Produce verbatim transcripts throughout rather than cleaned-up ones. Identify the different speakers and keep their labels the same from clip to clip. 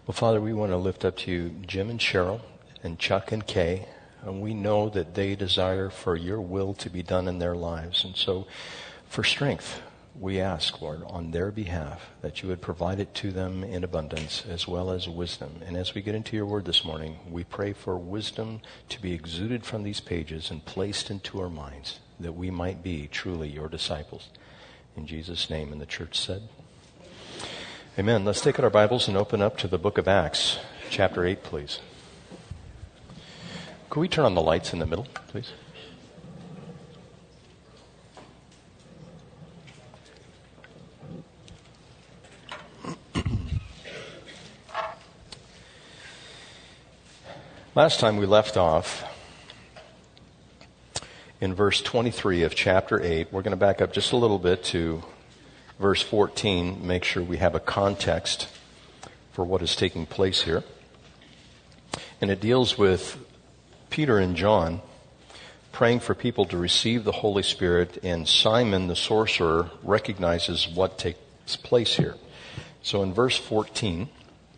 Speaker 1: Well, Father, we want to lift up to you Jim and Cheryl and Chuck and Kay. And we know that they desire for your will to be done in their lives. And so for strength, we ask, Lord, on their behalf, that you would provide it to them in abundance as well as wisdom. And as we get into your word this morning, we pray for wisdom to be exuded from these pages and placed into our minds, that we might be truly your disciples. In Jesus' name, and the church said, amen. Let's take out our Bibles and open up to the book of Acts, chapter eight, please. Could we turn on the lights in the middle, please? Last time we left off in verse twenty-three of chapter eight. We're going to back up just a little bit to verse fourteen, make sure we have a context for what is taking place here. And it deals with Peter and John praying for people to receive the Holy Spirit, and Simon the sorcerer recognizes what takes place here. So in verse fourteen,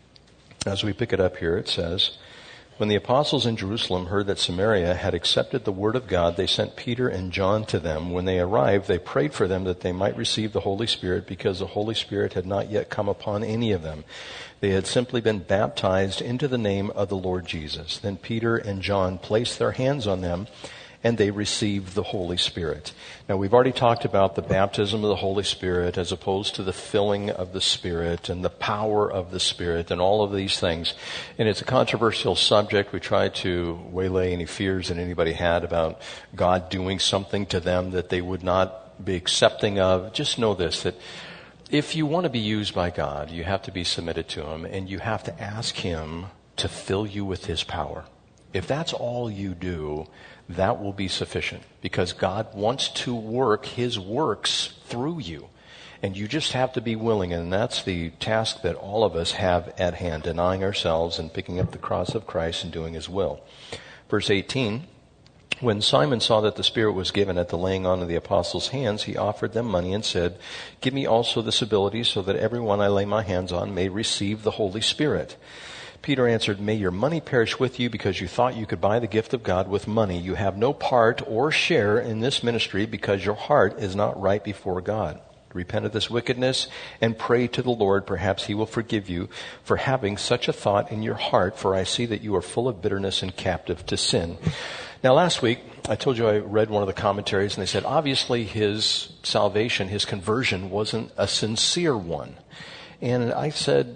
Speaker 1: as we pick it up here, it says, when the apostles in Jerusalem heard that Samaria had accepted the word of God, they sent Peter and John to them. When they arrived, they prayed for them that they might receive the Holy Spirit, because the Holy Spirit had not yet come upon any of them. They had simply been baptized into the name of the Lord Jesus. Then Peter and John placed their hands on them, and they received the Holy Spirit. Now, we've already talked about the baptism of the Holy Spirit as opposed to the filling of the Spirit and the power of the Spirit and all of these things. And it's a controversial subject. We tried to waylay any fears that anybody had about God doing something to them that they would not be accepting of. Just know this, that if you want to be used by God, you have to be submitted to Him, and you have to ask Him to fill you with His power. If that's all you do, that will be sufficient, because God wants to work His works through you. And you just have to be willing, and that's the task that all of us have at hand, denying ourselves and picking up the cross of Christ and doing His will. Verse eighteen, when Simon saw that the Spirit was given at the laying on of the apostles' hands, he offered them money and said, give me also this ability, so that everyone I lay my hands on may receive the Holy Spirit. Peter answered, may your money perish with you, because you thought you could buy the gift of God with money. You have no part or share in this ministry, because your heart is not right before God. Repent of this wickedness and pray to the Lord. Perhaps He will forgive you for having such a thought in your heart, for I see that you are full of bitterness and captive to sin. Now, last week, I told you I read one of the commentaries, and they said, obviously his salvation, his conversion, wasn't a sincere one. And I said,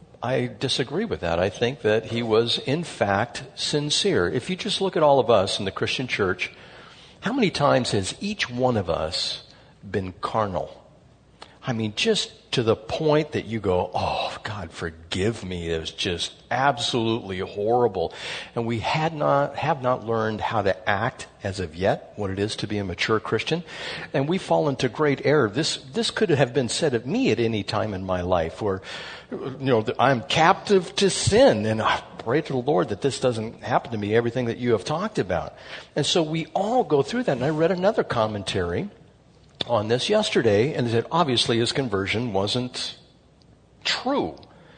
Speaker 1: I disagree with that. I think that he was, in fact, sincere. If you just look at all of us in the Christian church, how many times has each one of us been carnal? I mean, just to the point that you go, oh, God, forgive me. It was just absolutely horrible. And we had not, have not learned how to act as of yet, what it is to be a mature Christian. And we fall into great error. This, this could have been said of me at any time in my life, where, you know, I'm captive to sin, and I pray to the Lord that this doesn't happen to me, everything that you have talked about. And so we all go through that. And I read another commentary on this yesterday, and said obviously his conversion wasn't true.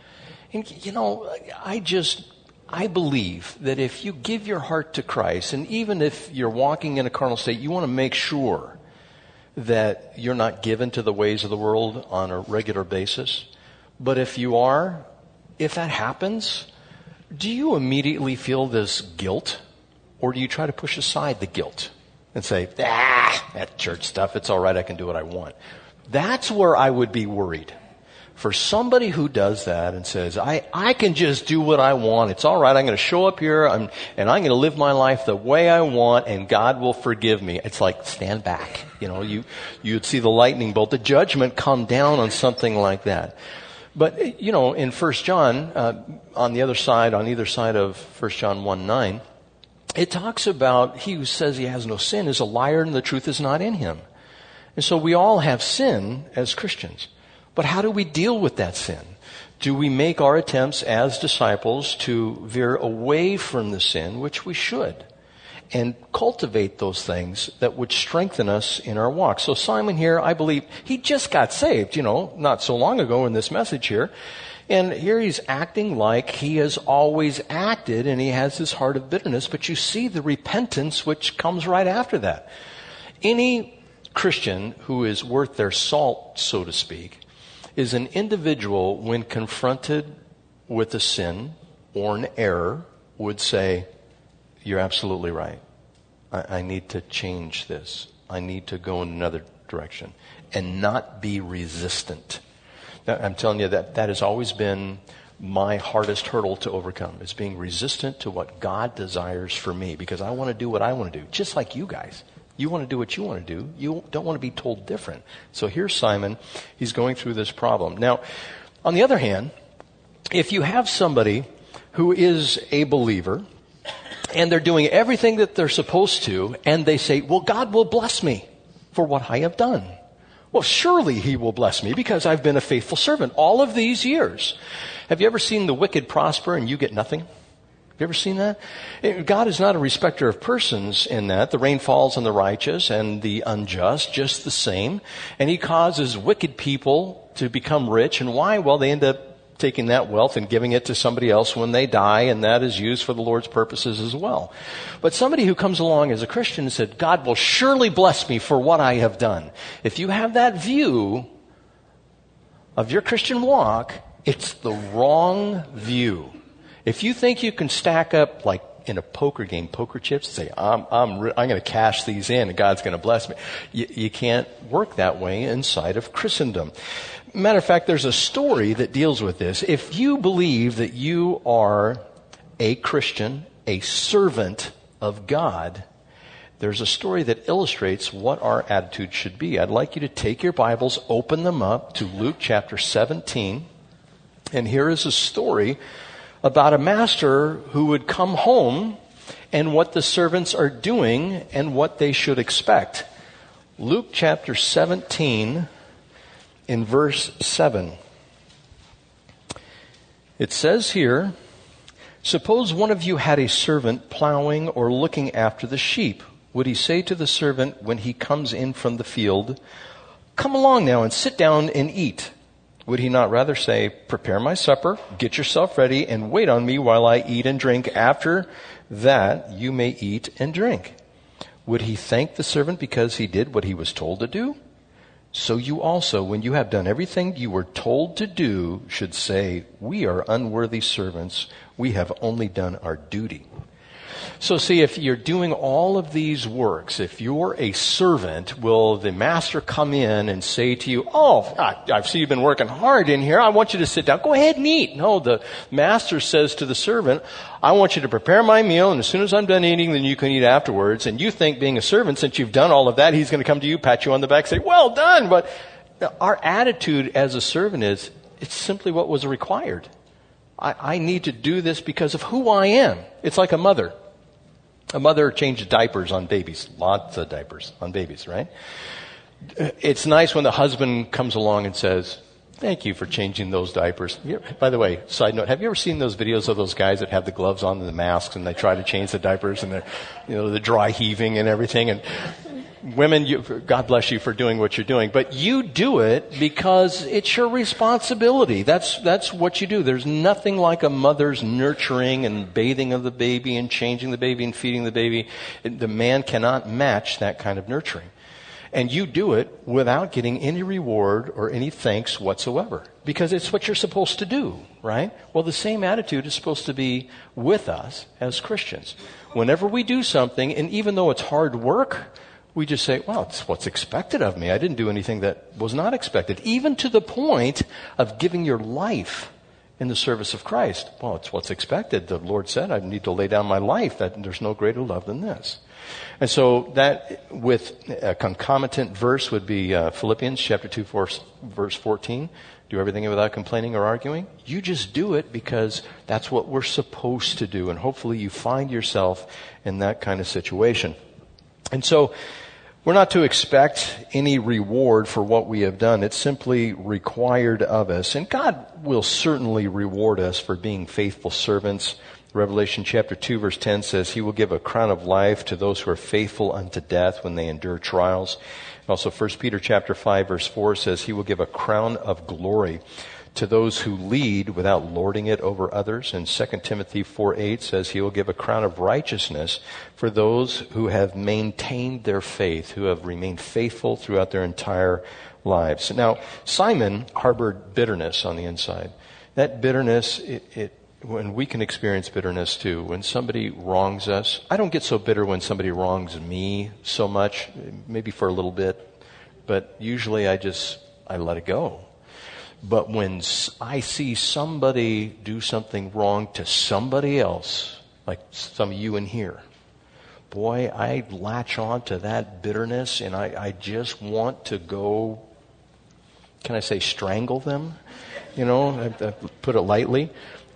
Speaker 1: And you know, I just, I believe that if you give your heart to Christ, and even if you're walking in a carnal state, you want to make sure that you're not given to the ways of the world on a regular basis. But if you are, if that happens, do you immediately feel this guilt, or do you try to push aside the guilt and say, ah, that church stuff, it's all right, I can do what I want? That's where I would be worried. For somebody who does that and says, I, I can just do what I want, it's all right, I'm going to show up here I'm, and I'm going to live my life the way I want, and God will forgive me. It's like, stand back. You know, you, you'd see the lightning bolt, the judgment come down on something like that. But, you know, in First John, uh, on the other side, on either side of First John one nine, it talks about he who says he has no sin is a liar, and the truth is not in him. And so we all have sin as Christians. But how do we deal with that sin? Do we make our attempts as disciples to veer away from the sin, which we should? and cultivate those things that would strengthen us in our walk. So Simon here, I believe, he just got saved, you know, not so long ago in this message here. And here he's acting like he has always acted, and he has this heart of bitterness, but you see the repentance which comes right after that. Any Christian who is worth their salt, so to speak, is an individual when confronted with a sin or an error would say, you're absolutely right. I, I need to change this. I need to go in another direction and not be resistant. I'm telling you that that has always been my hardest hurdle to overcome, is being resistant to what God desires for me, because I want to do what I want to do, just like you guys. You want to do what you want to do. You don't want to be told different. So here's Simon. He's going through this problem. Now, on the other hand, if you have somebody who is a believer and they're doing everything that they're supposed to, and they say, well, God will bless me for what I have done. Well, surely he will bless me because I've been a faithful servant all of these years. Have you ever seen the wicked prosper and you get nothing? Have you ever seen that? God is not a respecter of persons in that. The rain falls on the righteous and the unjust just the same. And he causes wicked people to become rich. And why? Well, they end up taking that wealth and giving it to somebody else when they die, and that is used for the Lord's purposes as well. But somebody who comes along as a Christian and said, God will surely bless me for what I have done. If you have that view of your Christian walk, it's the wrong view. If you think you can stack up like in a poker game, poker chips, say, I'm, I'm, re- I'm going to cash these in and God's going to bless me. You, you can't work that way inside of Christendom. Matter of fact, there's a story that deals with this. If you believe that you are a Christian, a servant of God, there's a story that illustrates what our attitude should be. I'd like you to take your Bibles, open them up to Luke chapter seventeen. And here is a story about a master who would come home and what the servants are doing and what they should expect. Luke chapter seventeen, in verse seven. It says here, suppose one of you had a servant plowing or looking after the sheep. Would he say to the servant when he comes in from the field, come along now and sit down and eat? Would he not rather say, prepare my supper, get yourself ready, and wait on me while I eat and drink? After that, you may eat and drink. Would he thank the servant because he did what he was told to do? So you also, when you have done everything you were told to do, should say, we are unworthy servants. We have only done our duty. So see, if you're doing all of these works, if you're a servant, will the master come in and say to you, oh, I see you've been working hard in here. I want you to sit down. Go ahead and eat. No, the master says to the servant, I want you to prepare my meal, and as soon as I'm done eating, then you can eat afterwards. And you think, being a servant, since you've done all of that, he's going to come to you, pat you on the back, say, well done. But our attitude as a servant is, it's simply what was required. I, I need to do this because of who I am. It's like a mother. A mother changes diapers on babies. Lots of diapers on babies, right? It's nice when the husband comes along and says, thank you for changing those diapers. By the way, side note, have you ever seen those videos of those guys that have the gloves on and the masks and they try to change the diapers and they're, you know, the dry heaving and everything? And women, you, God bless you for doing what you're doing, but you do it because it's your responsibility. That's, that's what you do. There's nothing like a mother's nurturing and bathing of the baby and changing the baby and feeding the baby. The man cannot match that kind of nurturing. And you do it without getting any reward or any thanks whatsoever, because it's what you're supposed to do, right? Well, the same attitude is supposed to be with us as Christians. Whenever we do something, and even though it's hard work, we just say, well, it's what's expected of me. I didn't do anything that was not expected, even to the point of giving your life in the service of Christ. Well, it's what's expected. The Lord said, I need to lay down my life. That there's no greater love than this. And so that, with a concomitant verse, would be uh, Philippians chapter two, verse fourteen. Do everything without complaining or arguing. You just do it because that's what we're supposed to do. And hopefully you find yourself in that kind of situation. And so we're not to expect any reward for what we have done. It's simply required of us. And God will certainly reward us for being faithful servants Revelation chapter two verse ten says, he will give a crown of life to those who are faithful unto death when they endure trials. Also, First Peter chapter five verse four says, he will give a crown of glory to those who lead without lording it over others. And Second Timothy four eight says, he will give a crown of righteousness for those who have maintained their faith, who have remained faithful throughout their entire lives. Now, Simon harbored bitterness on the inside. That bitterness, it, it when we can experience bitterness too. When somebody wrongs us, I don't get so bitter when somebody wrongs me so much, maybe for a little bit, but usually I just, I let it go. But when I see somebody do something wrong to somebody else, like some of you in here, boy, I latch on to that bitterness and I, I just want to go, can I say strangle them? You know, I, I put it lightly.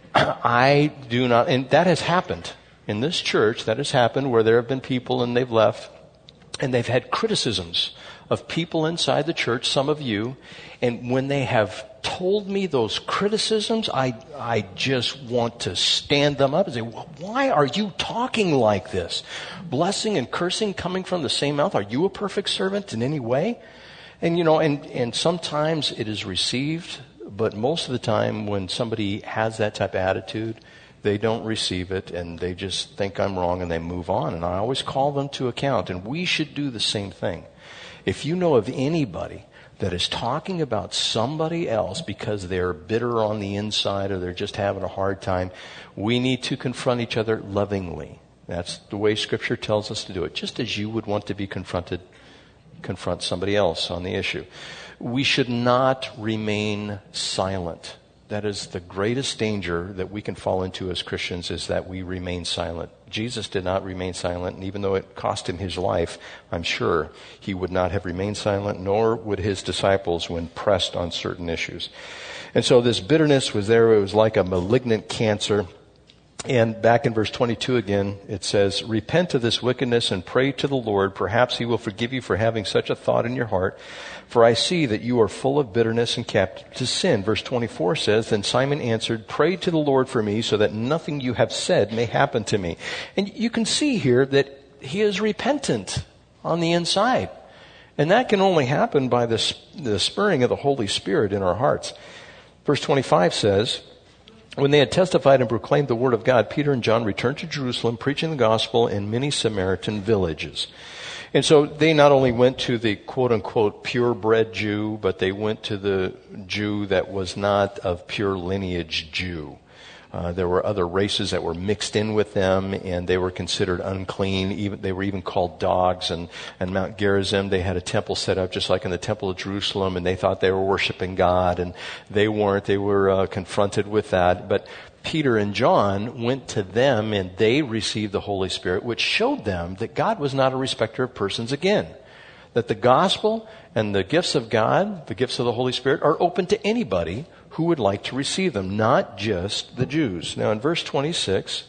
Speaker 1: I do not, and that has happened in this church. That has happened where there have been people and they've left and they've had criticisms of people inside the church, some of you, and when they have told me those criticisms, I I just want to stand them up and say, why are you talking like this? Blessing and cursing coming from the same mouth. Are you a perfect servant in any way? And you know, and, and sometimes it is received, but most of the time when somebody has that type of attitude, they don't receive it and they just think I'm wrong and they move on. And I always call them to account, and we should do the same thing. If you know of anybody that is talking about somebody else because they're bitter on the inside or they're just having a hard time, we need to confront each other lovingly. That's the way Scripture tells us to do it, just as you would want to be confronted, confront somebody else on the issue. We should not remain silent. That is the greatest danger that we can fall into as Christians, is that we remain silent. Jesus did not remain silent, and even though it cost him his life, I'm sure he would not have remained silent, nor would his disciples when pressed on certain issues. And so this bitterness was there. It was like a malignant cancer. And back in verse twenty-two again, it says, repent of this wickedness and pray to the Lord. Perhaps he will forgive you for having such a thought in your heart. For I see that you are full of bitterness and captive to sin. Verse twenty-four says, then Simon answered, pray to the Lord for me so that nothing you have said may happen to me. And you can see here that he is repentant on the inside. And that can only happen by the, the spurring of the Holy Spirit in our hearts. Verse twenty-five says, when they had testified and proclaimed the word of God, Peter and John returned to Jerusalem, preaching the gospel in many Samaritan villages. And so they not only went to the quote-unquote purebred Jew, but they went to the Jew that was not of pure lineage Jew. Uh, there were other races that were mixed in with them, and they were considered unclean. Even they were even called dogs. And, and Mount Gerizim, they had a temple set up just like in the Temple of Jerusalem, and they thought they were worshiping God, and they weren't. They were uh, confronted with that. But Peter and John went to them, and they received the Holy Spirit, which showed them that God was not a respecter of persons again. That the gospel and the gifts of God, the gifts of the Holy Spirit, are open to anybody who would like to receive them, not just the Jews. Now in verse twenty-six,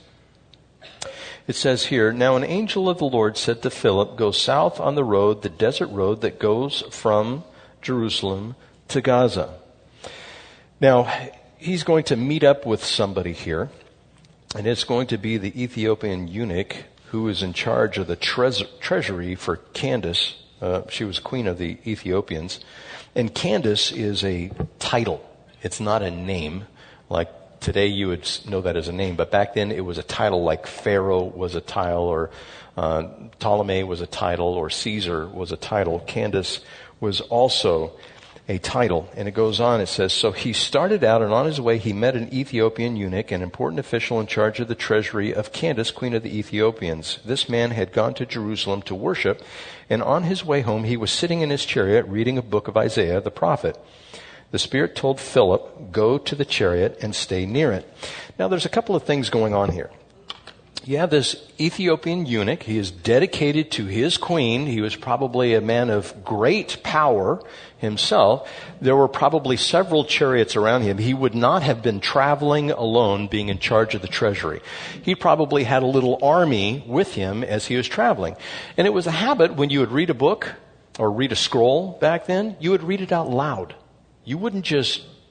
Speaker 1: it says here, now an angel of the Lord said to Philip, go south on the road, the desert road that goes from Jerusalem to Gaza. Now, he's going to meet up with somebody here, and it's going to be the Ethiopian eunuch who is in charge of the tre- treasury for Candace. Uh, she was queen of the Ethiopians. And Candace is a title. It's not a name. Like today you would know that as a name, but back then it was a title, like Pharaoh was a title, or uh, Ptolemy was a title, or Caesar was a title. Candace was also a title. And it goes on, it says, so he started out, and on his way he met an Ethiopian eunuch, an important official in charge of the treasury of Candace, queen of the Ethiopians. This man had gone to Jerusalem to worship, and on his way home he was sitting in his chariot reading a book of Isaiah the prophet. The Spirit told Philip, go to the chariot and stay near it. Now there's a couple of things going on here. You have this Ethiopian eunuch. He is dedicated to his queen. He was probably a man of great power himself. There were probably several chariots around him. He would not have been traveling alone, being in charge of the treasury. He probably had a little army with him as he was traveling. And it was a habit when you would read a book or read a scroll back then, you would read it out loud. You wouldn't just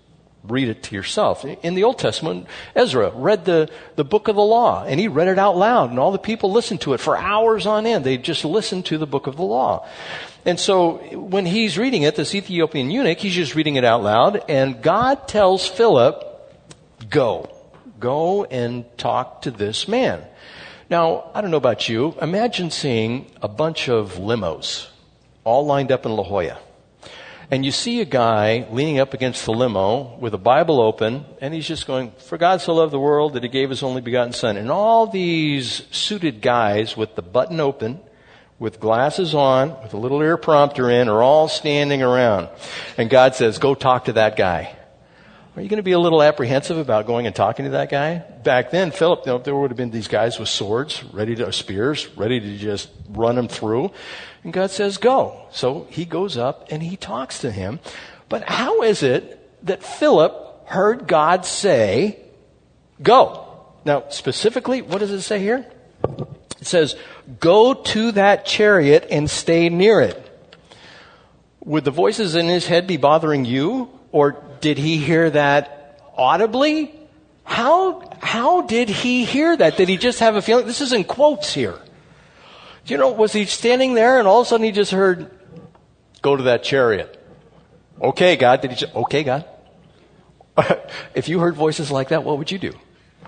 Speaker 1: read it to yourself. In the Old Testament, Ezra read the, the book of the law, and he read it out loud, and all the people listened to it for hours on end. They just listened to the book of the law. And so when he's reading it, this Ethiopian eunuch, he's just reading it out loud, and God tells Philip, go. Go and talk to this man. Now, I don't know about you. Imagine seeing a bunch of limos all lined up in La Jolla. And you see a guy leaning up against the limo with a Bible open, and he's just going, for God so loved the world that he gave his only begotten son. And all these suited guys with the button open, with glasses on, with a little ear prompter in, are all standing around. And God says, go talk to that guy. Are you going to be a little apprehensive about going and talking to that guy? Back then, Philip, you know, there would have been these guys with swords, ready to, spears, ready to just run them through. And God says, go. So he goes up and he talks to him. But how is it that Philip heard God say, go? Now, specifically, what does it say here? It says, go to that chariot and stay near it. Would the voices in his head be bothering you? Or did he hear that audibly? How, how did he hear that? Did he just have a feeling? This is in quotes here. You know, was he standing there and all of a sudden he just heard, go to that chariot? Okay, God. Did he just, okay, God? If you heard voices like that, what would you do?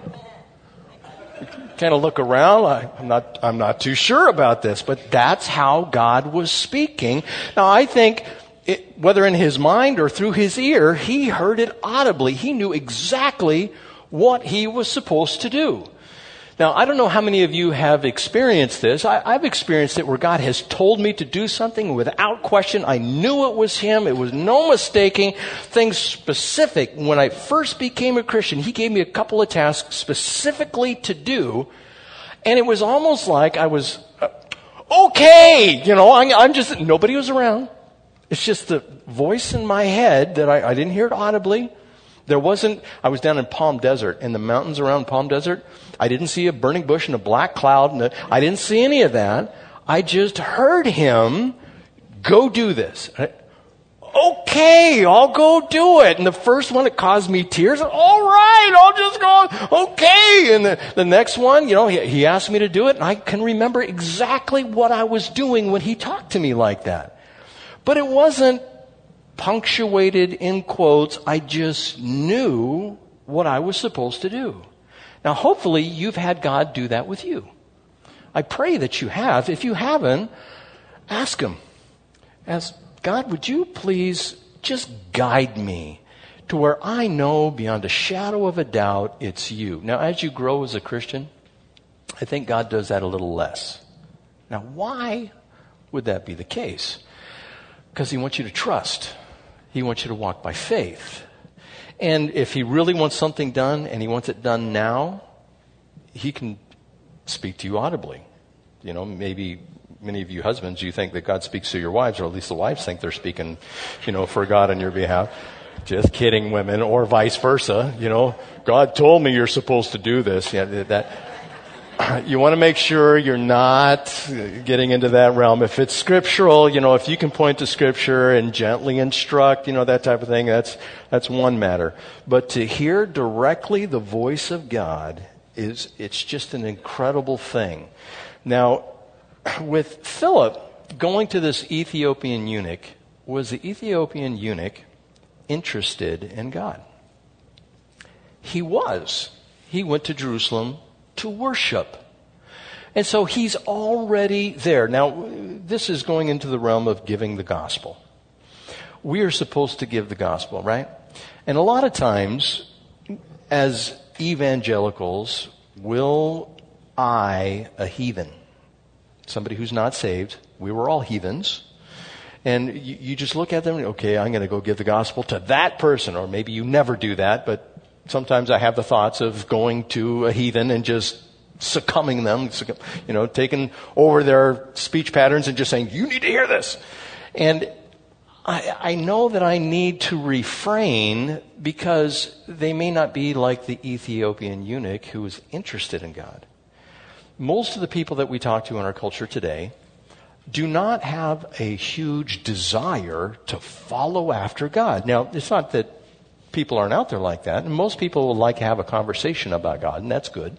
Speaker 1: Kind of look around. I, I'm not, I'm not too sure about this, but that's how God was speaking. Now, I think it, whether in his mind or through his ear, he heard it audibly. He knew exactly what he was supposed to do. Now, I don't know how many of you have experienced this. I, I've experienced it where God has told me to do something without question. I knew it was him. It was no mistaking. Things specific. When I first became a Christian, he gave me a couple of tasks specifically to do. And it was almost like I was, uh, okay, you know, I, I'm just, nobody was around. It's just the voice in my head that I, I didn't hear it audibly. There wasn't, I was down in Palm Desert, in the mountains around Palm Desert. I didn't see a burning bush and a black cloud. And a, I didn't see any of that. I just heard him, go do this. I, okay, I'll go do it. And the first one, it caused me tears. All right, I'll just go, okay. And the, the next one, you know, he, he asked me to do it. And I can remember exactly what I was doing when he talked to me like that. But it wasn't punctuated in quotes. I just knew what I was supposed to do. Now, hopefully, you've had God do that with you. I pray that you have. If you haven't, ask him. Ask, God, would you please just guide me to where I know beyond a shadow of a doubt it's you. Now, as you grow as a Christian, I think God does that a little less. Now, why would that be the case? Because he wants you to trust. He wants you to walk by faith. And if he really wants something done and he wants it done now, he can speak to you audibly. You know, maybe many of you husbands, you think that God speaks to your wives, or at least the wives think they're speaking, you know, for God on your behalf. Just kidding, women, or vice versa. You know, God told me you're supposed to do this. Yeah, that. You want to make sure you're not getting into that realm. If it's scriptural, you know, if you can point to scripture and gently instruct, you know, that type of thing, that's, that's one matter. But to hear directly the voice of God is, it's just an incredible thing. Now, with Philip going to this Ethiopian eunuch, was the Ethiopian eunuch interested in God? He was. He went to Jerusalem to worship. And so he's already there. Now, this is going into the realm of giving the gospel. We are supposed to give the gospel, right? And a lot of times, as evangelicals, will I, a heathen, somebody who's not saved, we were all heathens, and you, you just look at them, and, okay, I'm going to go give the gospel to that person, or maybe you never do that, but sometimes I have the thoughts of going to a heathen and just succumbing them, you know, taking over their speech patterns and just saying, you need to hear this. And I, I know that I need to refrain because they may not be like the Ethiopian eunuch who was interested in God. Most of the people that we talk to in our culture today do not have a huge desire to follow after God. Now, it's not that people aren't out there like that. And most people would like to have a conversation about God, and that's good.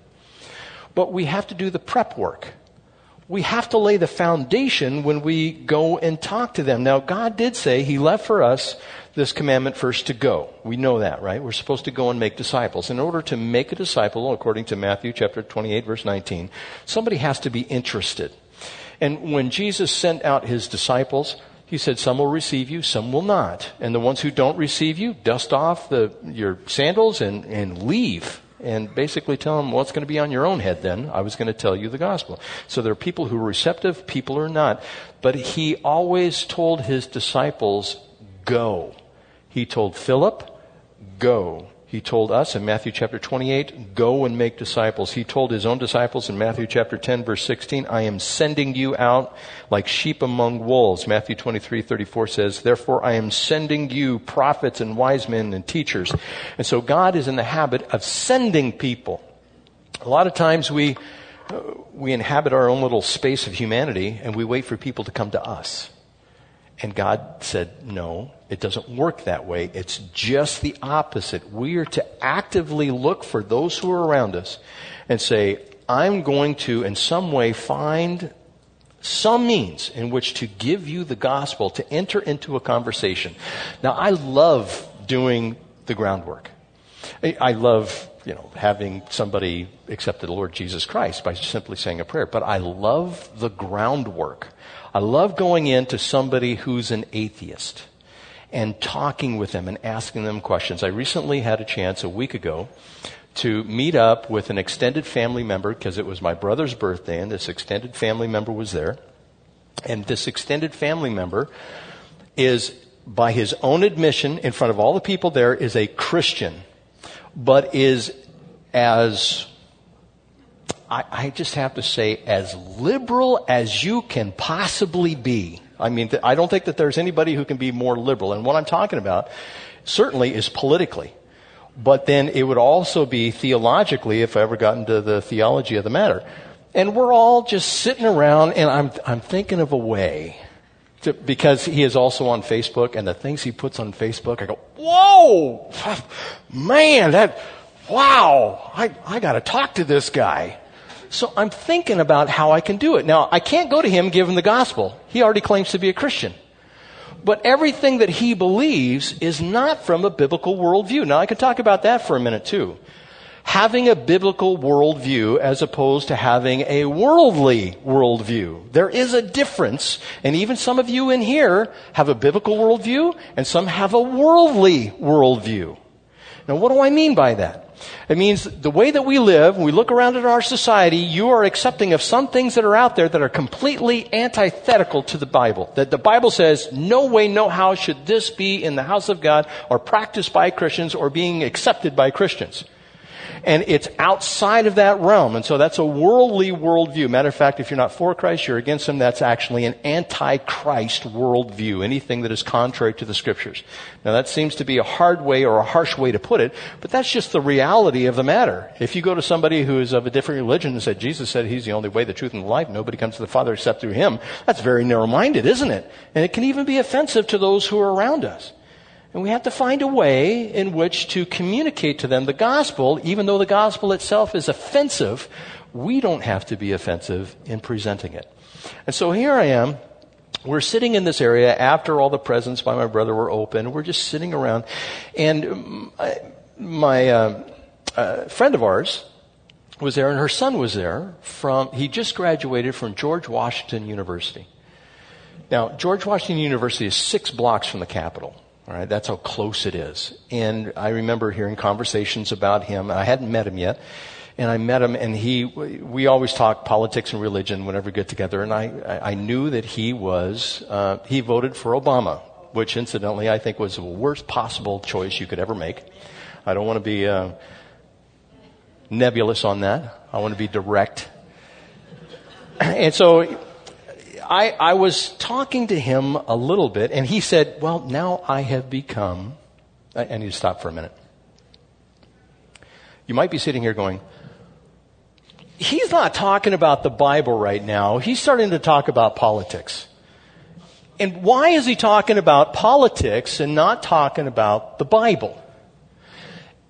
Speaker 1: But we have to do the prep work. We have to lay the foundation when we go and talk to them. Now, God did say He left for us this commandment first to go. We know that, right? We're supposed to go and make disciples. In order to make a disciple, according to Matthew chapter twenty-eight, verse nineteen, somebody has to be interested. And when Jesus sent out His disciples, He said, some will receive you, some will not. And the ones who don't receive you, dust off the, your sandals and, and leave. And basically tell them, well, it's going to be on your own head then. I was going to tell you the gospel. So there are people who are receptive, people are not. But He always told His disciples, go. He told Philip, go. He told us in Matthew chapter twenty-eight, go and make disciples. He told His own disciples in Matthew chapter ten, verse sixteen, I am sending you out like sheep among wolves. Matthew twenty-three, thirty-four says, therefore I am sending you prophets and wise men and teachers. And so God is in the habit of sending people. A lot of times we, uh, we inhabit our own little space of humanity and we wait for people to come to us. And God said, no, it doesn't work that way. It's just the opposite. We are to actively look for those who are around us and say, I'm going to, in some way, find some means in which to give you the gospel, to enter into a conversation. Now, I love doing the groundwork. I love, you know, having somebody accept the Lord Jesus Christ by simply saying a prayer. But I love the groundwork. I love going into somebody who's an atheist and talking with them and asking them questions. I recently had a chance a week ago to meet up with an extended family member because it was my brother's birthday and this extended family member was there. And this extended family member is, by his own admission in front of all the people there, is a Christian, but is as... I, I just have to say, as liberal as you can possibly be. I mean, th- I don't think that there's anybody who can be more liberal. And what I'm talking about certainly is politically. But then it would also be theologically, if I ever got into the theology of the matter. And we're all just sitting around, and I'm I'm thinking of a way. To, because he is also on Facebook, and the things he puts on Facebook, I go, whoa! Man, that, wow! I, I got to talk to this guy. So I'm thinking about how I can do it. Now, I can't go to him and give him the gospel. He already claims to be a Christian. But everything that he believes is not from a biblical worldview. Now, I could talk about that for a minute, too. Having a biblical worldview as opposed to having a worldly worldview. There is a difference. And even some of you in here have a biblical worldview, and some have a worldly worldview. Now, what do I mean by that? It means the way that we live, when we look around at our society, you are accepting of some things that are out there that are completely antithetical to the Bible. That the Bible says, no way, no how should this be in the house of God or practiced by Christians or being accepted by Christians. And it's outside of that realm. And so that's a worldly worldview. Matter of fact, if you're not for Christ, you're against Him. That's actually an anti-Christ worldview. Anything that is contrary to the Scriptures. Now that seems to be a hard way or a harsh way to put it, but that's just the reality of the matter. If you go to somebody who is of a different religion and said, Jesus said He's the only way, the truth, and the life, nobody comes to the Father except through Him, that's very narrow-minded, isn't it? And it can even be offensive to those who are around us. And we have to find a way in which to communicate to them the gospel. Even though the gospel itself is offensive, we don't have to be offensive in presenting it. And so here I am. We're sitting in this area after all the presents by my brother were open. We're just sitting around. And my uh, uh, friend of ours was there, and her son was there. From he just graduated from George Washington University. Now, George Washington University is six blocks from the Capitol. All right, that's how close it is. And I remember hearing conversations about him. I hadn't met him yet. And I met him, and he, we always talk politics and religion whenever we get together. And I, I knew that he was, uh, he voted for Obama, which incidentally I think was the worst possible choice you could ever make. I don't want to be uh, nebulous on that. I want to be direct. And so I, I was talking to him a little bit, and he said, well, now I have become... I, I need to stop for a minute. You might be sitting here going, he's not talking about the Bible right now. He's starting to talk about politics. And why is he talking about politics and not talking about the Bible?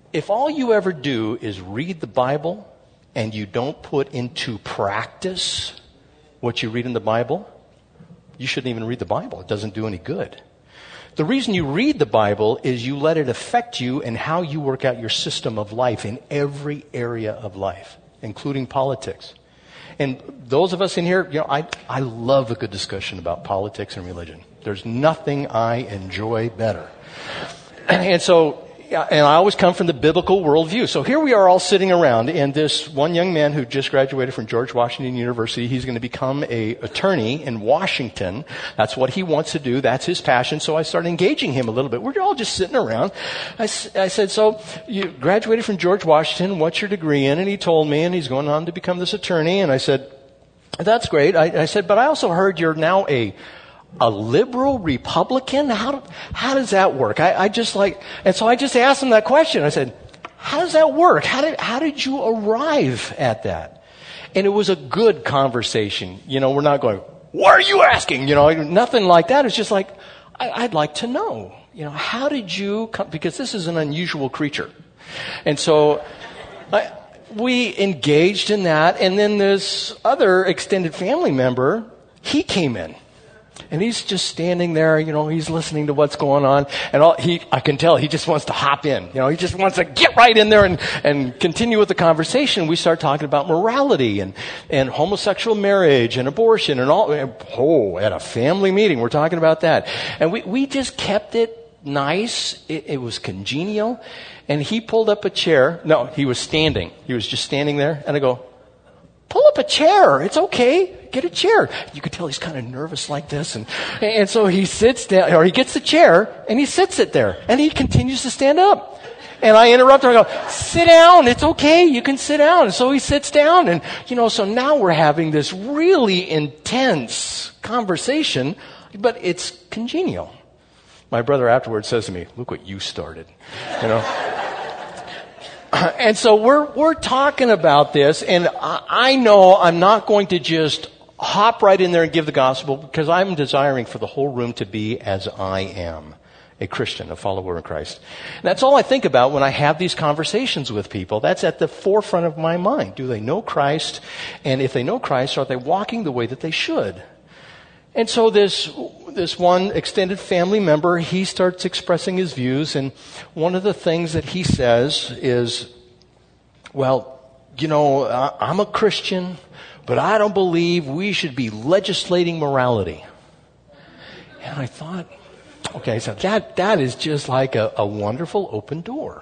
Speaker 1: if all you ever do is read the Bible and you don't put into practice what you read in the Bible, you shouldn't even read the Bible. It doesn't do any good. The reason you read the Bible is you let it affect you and how you work out your system of life in every area of life, including politics. And those of us in here, you know, I, I love a good discussion about politics and religion. There's nothing I enjoy better. And so, and I always come from the biblical worldview. So here we are all sitting around, and this one young man who just graduated from George Washington University, he's going to become a attorney in Washington. That's what he wants to do. That's his passion. So I started engaging him a little bit. We're all just sitting around. I, I said, so you graduated from George Washington. What's your degree in? And he told me, and he's going on to become this attorney. And I said, that's great. I, I said, but I also heard you're now a A liberal Republican? How do, how does that work? I, I just like, and so I just asked him that question. I said, how does that work? How did, how did you arrive at that? And it was a good conversation. You know, we're not going, what are you asking? You know, nothing like that. It's just like, I, I'd like to know, you know, how did you come, because this is an unusual creature. And so I, we engaged in that. And then this other extended family member, he came in. And he's just standing there, you know, he's listening to what's going on. And all, he, I can tell he just wants to hop in. You know, he just wants to get right in there and, and continue with the conversation. We start talking about morality and, and homosexual marriage and abortion and all. Oh, at a family meeting, we're talking about that. And we, we just kept it nice. It, it was congenial. And he pulled up a chair. No, he was standing. He was just standing there. And I go, pull up a chair. It's okay. Get a chair. You could tell he's kind of nervous like this. And, and so he sits down, or he gets the chair, and he sits it there. And he continues to stand up. And I interrupt him. I go, sit down. It's okay. You can sit down. And so he sits down. And, you know, so now we're having this really intense conversation, but it's congenial. My brother afterwards says to me, look what you started. You know? And so we're we're talking about this, and I, I know I'm not going to just hop right in there and give the gospel, because I'm desiring for the whole room to be as I am, a Christian, a follower of Christ. And that's all I think about when I have these conversations with people. That's at the forefront of my mind. Do they know Christ? And if they know Christ, are they walking the way that they should? And so this this one extended family member, he starts expressing his views, and one of the things that he says is, well, you know, I'm a Christian, but I don't believe we should be legislating morality. And I thought, okay, so that that is just like a, a wonderful open door.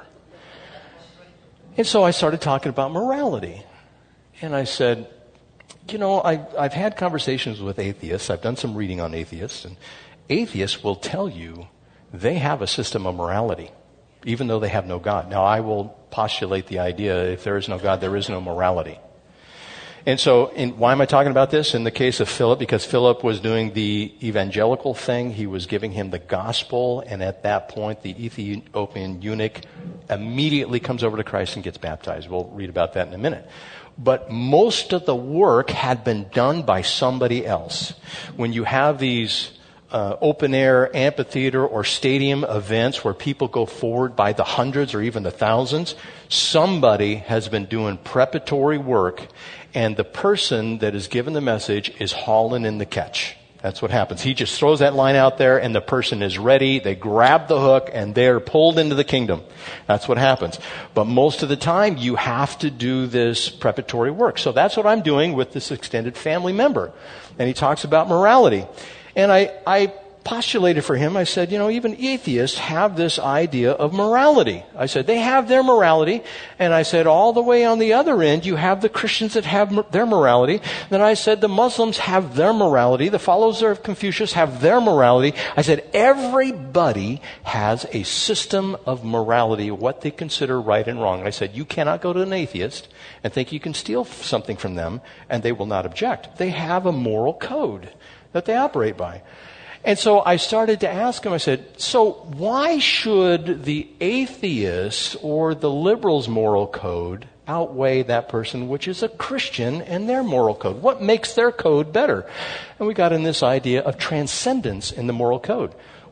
Speaker 1: And so I started talking about morality. And I said, you know, I, I've had conversations with atheists. I've done some reading on atheists. And atheists will tell you they have a system of morality, even though they have no God. Now, I will postulate the idea, if there is no God, there is no morality. And so, in, why am I talking about this? In the case of Philip, because Philip was doing the evangelical thing. He was giving him the gospel. And at that point, the Ethiopian eunuch immediately comes over to Christ and gets baptized. We'll read about that in a minute. But most of the work had been done by somebody else. When you have these uh, open-air amphitheater or stadium events where people go forward by the hundreds or even the thousands, somebody has been doing preparatory work, and the person that is given the message is hauling in the catch. That's what happens. He just throws that line out there, and the person is ready. They grab the hook, and they're pulled into the kingdom. That's what happens. But most of the time, you have to do this preparatory work. So that's what I'm doing with this extended family member. And he talks about morality. And I, I postulated for him, I said, you know, even atheists have this idea of morality. I said, they have their morality. And I said, all the way on the other end, you have the Christians that have their morality. Then I said, the Muslims have their morality. The followers of Confucius have their morality. I said, everybody has a system of morality, what they consider right and wrong. And I said, you cannot go to an atheist and think you can steal something from them, and they will not object. They have a moral code that they operate by. And so I started to ask him, I said, so why should the atheist or the liberal's moral code outweigh that person which is a Christian and their moral code? What makes their code better? And we got in this idea of transcendence in the moral code.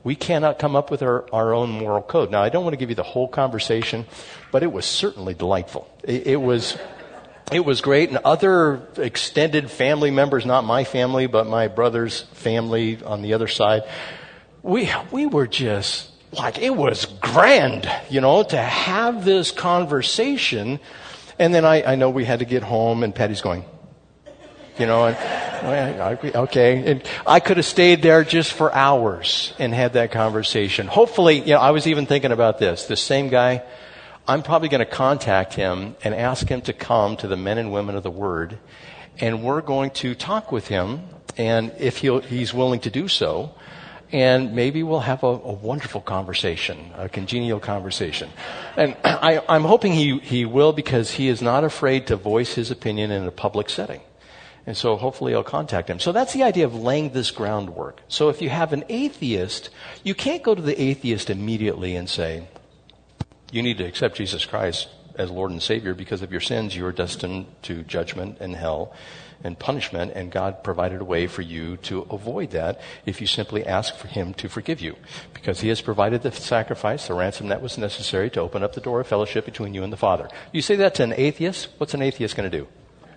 Speaker 1: We cannot come up with our, our own moral code. Now, I don't want to give you the whole conversation, but it was certainly delightful. It, it was, it was great. And other extended family members, not my family, but my brother's family on the other side, we, we were just like, it was grand, you know, to have this conversation. And then I, I know we had to get home, and Patty's going, you know, and, okay. And I could have stayed there just for hours and had that conversation. Hopefully, you know, I was even thinking about this. This same guy, I'm probably going to contact him and ask him to come to the Men and Women of the Word, and we're going to talk with him, and if he'll, he's willing to do so, and maybe we'll have a, a wonderful conversation, a congenial conversation. And I, I'm hoping he, he will, because he is not afraid to voice his opinion in a public setting. And so hopefully I'll contact him. So that's the idea of laying this groundwork. So if you have an atheist, you can't go to the atheist immediately and say, you need to accept Jesus Christ as Lord and Savior. Because of your sins, you are destined to judgment and hell and punishment. And God provided a way for you to avoid that if you simply ask for Him to forgive you. Because He has provided the sacrifice, the ransom that was necessary to open up the door of fellowship between you and the Father. You say that to an atheist, what's an atheist going to do?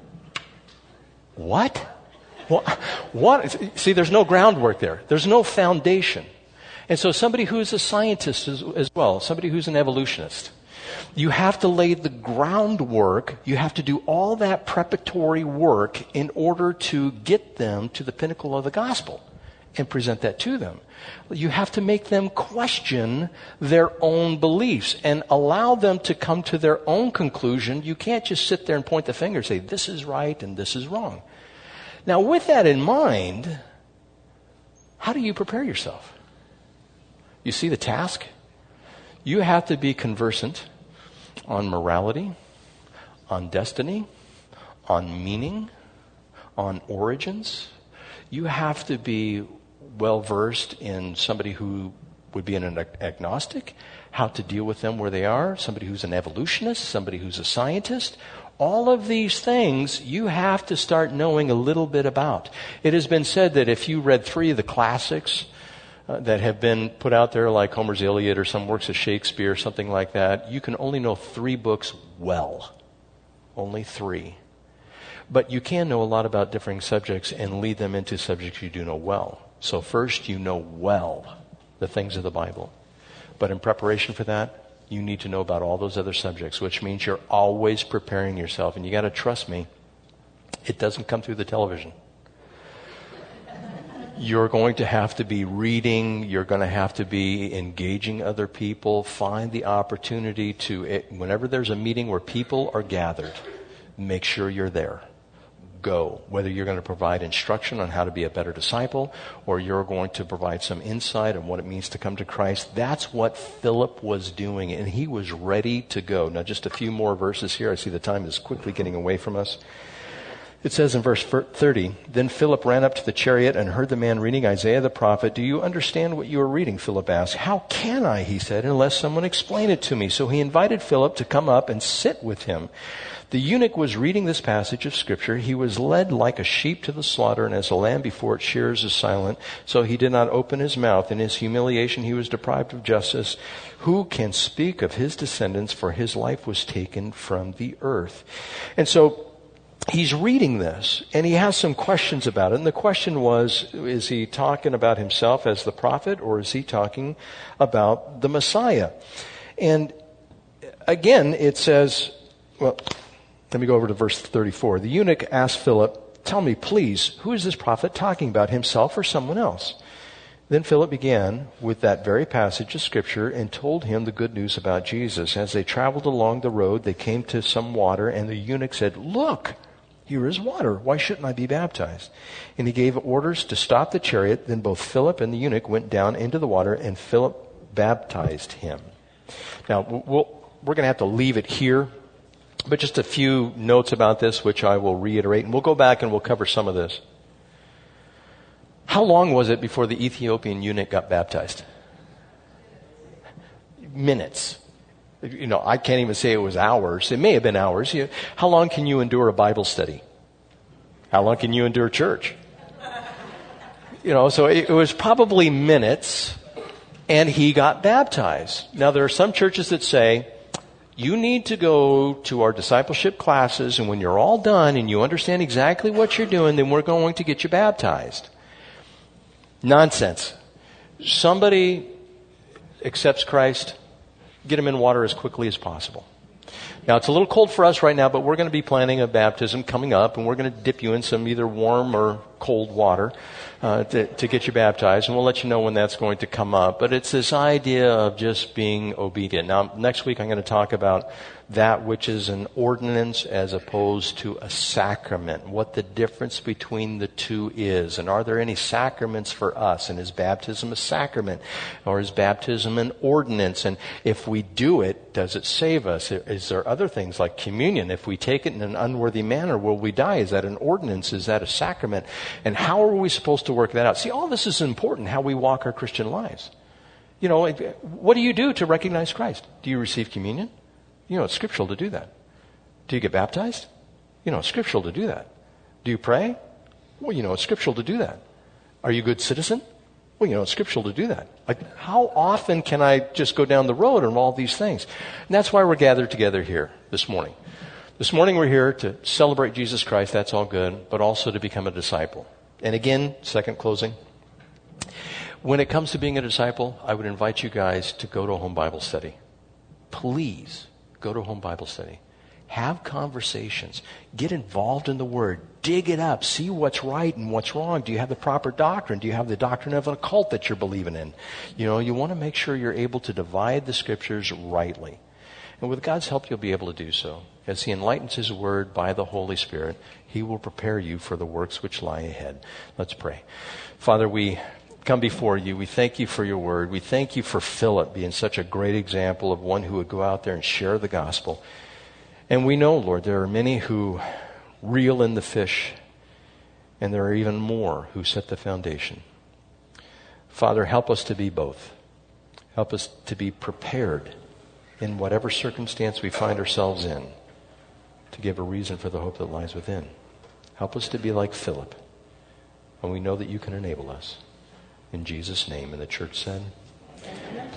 Speaker 1: What? What? What? See, there's no groundwork there. There's no foundation. And so somebody who's a scientist as, as well, somebody who's an evolutionist, you have to lay the groundwork. You have to do all that preparatory work in order to get them to the pinnacle of the gospel and present that to them. You have to make them question their own beliefs and allow them to come to their own conclusion. You can't just sit there and point the finger and say, this is right and this is wrong. Now, with that in mind, how do you prepare yourself? You see the task? You have to be conversant on morality, on destiny, on meaning, on origins. You have to be well versed in somebody who would be an agnostic, how to deal with them where they are, somebody who's an evolutionist, somebody who's a scientist. All of these things you have to start knowing a little bit about. It has been said that if you read three of the classics uh, that have been put out there, like Homer's Iliad or some works of Shakespeare, something like that, you can only know three books well. Only three. But you can know a lot about differing subjects and lead them into subjects you do know well. So first, you know well the things of the Bible. But in preparation for that, you need to know about all those other subjects, which means you're always preparing yourself. And you got to trust me, it doesn't come through the television. You're going to have to be reading. You're going to have to be engaging other people. Find the opportunity to, whenever there's a meeting where people are gathered, make sure you're there. Go. Whether you're going to provide instruction on how to be a better disciple, or you're going to provide some insight on what it means to come to Christ. That's what Philip was doing, and he was ready to go. Now, just a few more verses here. I see the time is quickly getting away from us. It says in verse thirty, Then Philip ran up to the chariot and heard the man reading Isaiah the prophet. Do you understand what you are reading? Philip asked. How can I, he said, unless someone explain it to me? So he invited Philip to come up and sit with him. The eunuch was reading this passage of Scripture. He was led like a sheep to the slaughter, and as a lamb before its shearers is silent, so he did not open his mouth. In his humiliation he was deprived of justice. Who can speak of his descendants? For his life was taken from the earth. And so he's reading this, and he has some questions about it. And the question was, is he talking about himself as the prophet, or is he talking about the Messiah? And again, it says, well, let me go over to verse thirty-four. The eunuch asked Philip, tell me, please, who is this prophet talking about, himself or someone else? Then Philip began with that very passage of Scripture and told him the good news about Jesus. As they traveled along the road, they came to some water, and the eunuch said, look, here is water. Why shouldn't I be baptized? And he gave orders to stop the chariot. Then both Philip and the eunuch went down into the water, and Philip baptized him. Now, we'll, we're going to have to leave it here. But just a few notes about this, which I will reiterate, and we'll go back and we'll cover some of this. How long was it before the Ethiopian eunuch got baptized? Minutes. You know, I can't even say it was hours. It may have been hours. You, how long can you endure a Bible study? How long can you endure church? You know, so it, it was probably minutes. And he got baptized. Now, there are some churches that say, you need to go to our discipleship classes, and when you're all done and you understand exactly what you're doing, then we're going to get you baptized. Nonsense. Somebody accepts Christ, get him in water as quickly as possible. Now, it's a little cold for us right now, but we're going to be planning a baptism coming up, and we're going to dip you in some either warm or cold water uh, to, to get you baptized, and we'll let you know when that's going to come up. But it's this idea of just being obedient. Now, next week I'm going to talk about that which is an ordinance as opposed to a sacrament, what the difference between the two is, and are there any sacraments for us, and is baptism a sacrament, or is baptism an ordinance, and if we do it, does it save us? Is there other things like communion? If we take it in an unworthy manner, will we die? Is that an ordinance? Is that a sacrament? And how are we supposed to work that out? See, all this is important, how we walk our Christian lives. You know, what do you do to recognize Christ? Do you receive communion? You know, it's scriptural to do that. Do you get baptized? You know, it's scriptural to do that. Do you pray? Well, you know, it's scriptural to do that. Are you a good citizen? Well, you know, it's scriptural to do that. Like, how often can I just go down the road and all these things? And that's why we're gathered together here this morning. This morning we're here to celebrate Jesus Christ, that's all good, but also to become a disciple. And again, second closing, when it comes to being a disciple, I would invite you guys to go to a home Bible study. Please. Go to a home Bible study. Have conversations. Get involved in the Word. Dig it up. See what's right and what's wrong. Do you have the proper doctrine? Do you have the doctrine of an occult that you're believing in? You know, you want to make sure you're able to divide the Scriptures rightly. And with God's help, you'll be able to do so. As He enlightens His Word by the Holy Spirit, He will prepare you for the works which lie ahead. Let's pray. Father, we come before you. We thank you for your word. We thank you for Philip being such a great example of one who would go out there and share the gospel. And we know, Lord, there are many who reel in the fish, and there are even more who set the foundation. Father, help us to be both. Help us to be prepared in whatever circumstance we find ourselves in to give a reason for the hope that lies within. Help us to be like Philip, and we know that you can enable us. In Jesus' name, and the church said...